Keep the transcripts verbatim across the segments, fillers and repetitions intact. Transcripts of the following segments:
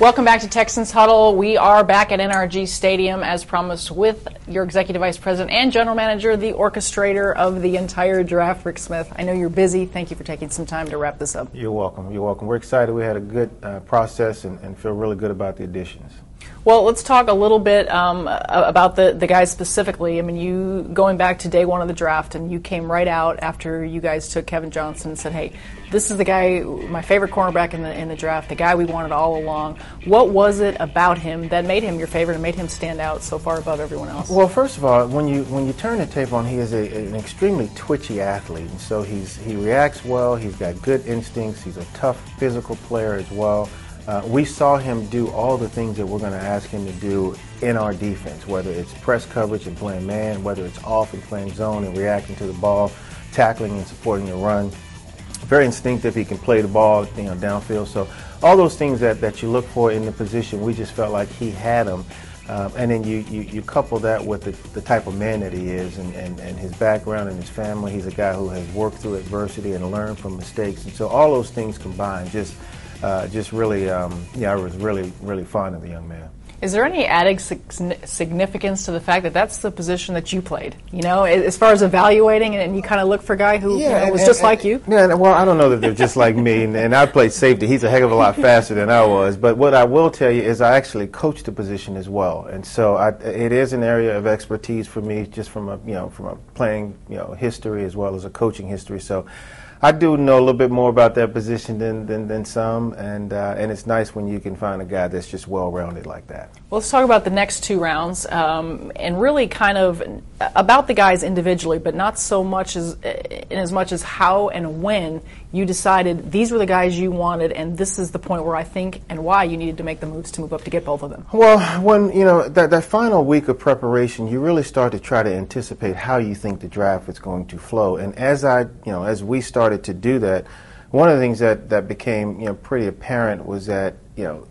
Welcome back to Texans Huddle. We are back at N R G Stadium, as promised, with your Executive Vice President and General Manager, the orchestrator of the entire draft, Rick Smith. I know you're busy. Thank you for taking some time to wrap this up. You're welcome. You're welcome. We're excited. We had a good uh, process and, and feel really good about the additions. Well, let's talk a little bit um, about the, the guys specifically. I mean, you going back to day one of the draft, and you came right out after you guys took Kevin Johnson and said, hey, this is the guy, my favorite cornerback in the in the draft, the guy we wanted all along. What was it about him that made him your favorite and made him stand out so far above everyone else? Well, first of all, when you when you turn the tape on, he is a, an extremely twitchy athlete, and so he's he reacts well. He's got good instincts. He's a tough physical player as well. Uh, we saw him do all the things that we're going to ask him to do in our defense, whether it's press coverage and playing man, whether it's off and playing zone and reacting to the ball, tackling and supporting the run. Very instinctive. He can play the ball, you know, downfield. So all those things that, that you look for in the position, we just felt like he had them. Um, and then you, you, you couple that with the, the type of man that he is and, and, and his background and his family. He's a guy who has worked through adversity and learned from mistakes. And so all those things combined just Uh, just really, um, yeah, I was really, really fond of the young man. Is there any added significance to the fact that that's the position that you played? You know, as far as evaluating, and you kind of look for a guy who yeah, you know, and, was and, just and, like you? Yeah, well, I don't know that they're just like me, and, and I played safety. He's a heck of a lot faster than I was. But what I will tell you is I actually coached the position as well, and so I, it is an area of expertise for me, just from a you know from a playing you know history as well as a coaching history. So I do know a little bit more about that position than than, than some, and uh, and it's nice when you can find a guy that's just well-rounded like that. Well, let's talk about the next two rounds, um, and really kind of about the guys individually, but not so much as in as much as how and when you decided these were the guys you wanted, and this is the point where I think and why you needed to make the moves to move up to get both of them. Well, when you know that that final week of preparation, you really start to try to anticipate how you think the draft is going to flow, and as I you know as we started to do that, one of the things that, that became you know pretty apparent was that you know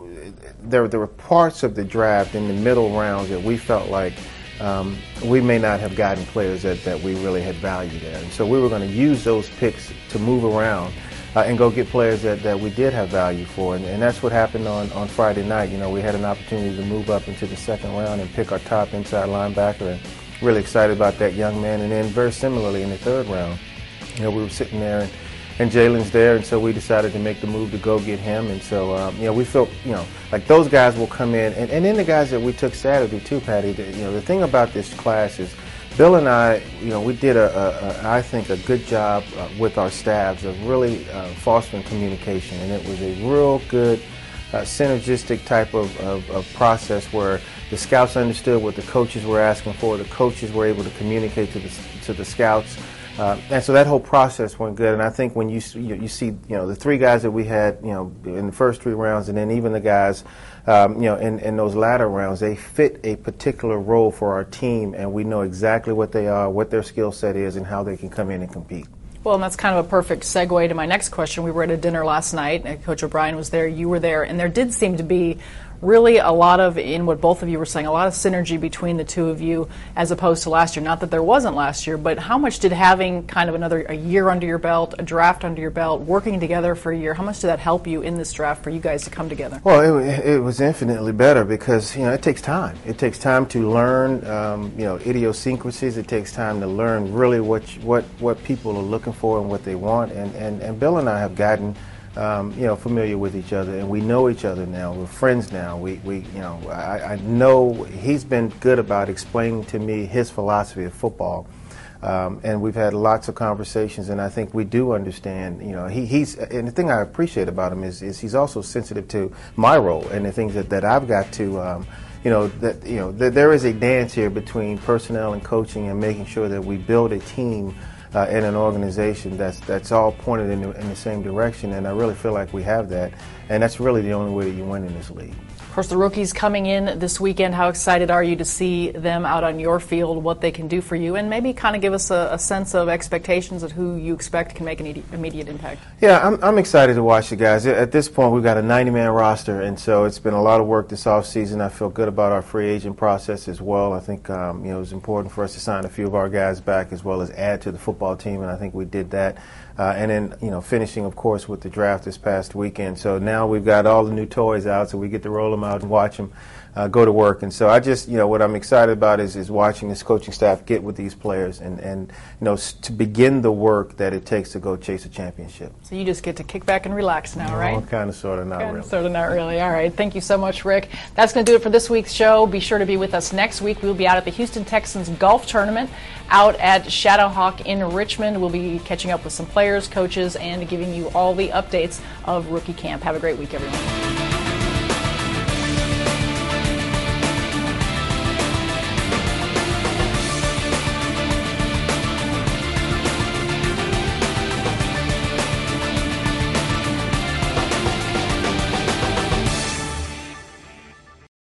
there there were parts of the draft in the middle rounds that we felt like um, we may not have gotten players that, that we really had value there, and so we were going to use those picks to move around uh, and go get players that, that we did have value for, and, and that's what happened on, on Friday night. You know, we had an opportunity to move up into the second round and pick our top inside linebacker, and really excited about that young man. And then very similarly in the third round, you know, we were sitting there, and, and Jalen's there, and so we decided to make the move to go get him. And so, um, you know, we felt, you know, like those guys will come in. And, and then the guys that we took Saturday too, Patty, the, you know, the thing about this class is Bill and I, you know, we did, a, a, a I think, a good job uh, with our staffs of really uh, fostering communication. And it was a real good uh, synergistic type of, of, of process where the scouts understood what the coaches were asking for. The coaches were able to communicate to the, to the scouts. Uh, and so that whole process went good, and I think when you, you you see you know the three guys that we had you know in the first three rounds, and then even the guys um, you know in, in those latter rounds, they fit a particular role for our team, and we know exactly what they are, what their skill set is, and how they can come in and compete. Well, and that's kind of a perfect segue to my next question. We were at a dinner last night, and Coach O'Brien was there, you were there, and there did seem to be really a lot of, in what both of you were saying, a lot of synergy between the two of you as opposed to last year. Not that there wasn't last year, but how much did having kind of another a year under your belt, a draft under your belt, working together for a year, how much did that help you in this draft for you guys to come together? Well, it, it was infinitely better because, you know, it takes time. It takes time to learn, um, you know, idiosyncrasies. It takes time to learn really what what what people are looking for and what they want. And, and, and Bill and I have gotten Um, you know, familiar with each other, and we know each other now. We're friends now. We, we you know, I, I know he's been good about explaining to me his philosophy of football, um, and we've had lots of conversations. And I think we do understand. You know, he, he's and the thing I appreciate about him is, is he's also sensitive to my role and the things that, that I've got to. Um, you know that you know that there is a dance here between personnel and coaching, and making sure that we build a team. Uh, in an organization that's that's all pointed in the, in the same direction, and I really feel like we have that, and that's really the only way that you win in this league. Of course, the rookies coming in this weekend, how excited are you to see them out on your field, what they can do for you, and maybe kind of give us a, a sense of expectations of who you expect can make an immediate, immediate impact? Yeah, I'm, I'm excited to watch the guys. At this point, we've got a ninety man roster, and so it's been a lot of work this offseason. I feel good about our free agent process as well. I think um, you know it was important for us to sign a few of our guys back as well as add to the football team, and I think we did that. Uh, and then, you know, finishing, of course, with the draft this past weekend. So now we've got all the new toys out, so we get to roll them out and watch them uh, go to work. And so I just, you know, what I'm excited about is, is watching this coaching staff get with these players and, and you know, s- to begin the work that it takes to go chase a championship. So you just get to kick back and relax now, right? Oh, kind of, sort of, not Kind really. of, sort of, not really. All right. Thank you so much, Rick. That's going to do it for this week's show. Be sure to be with us next week. We'll be out at the Houston Texans Golf Tournament out at Shadowhawk in Richmond. We'll be catching up with some players, coaches, and giving you all the updates of rookie camp. Have a great week, everyone.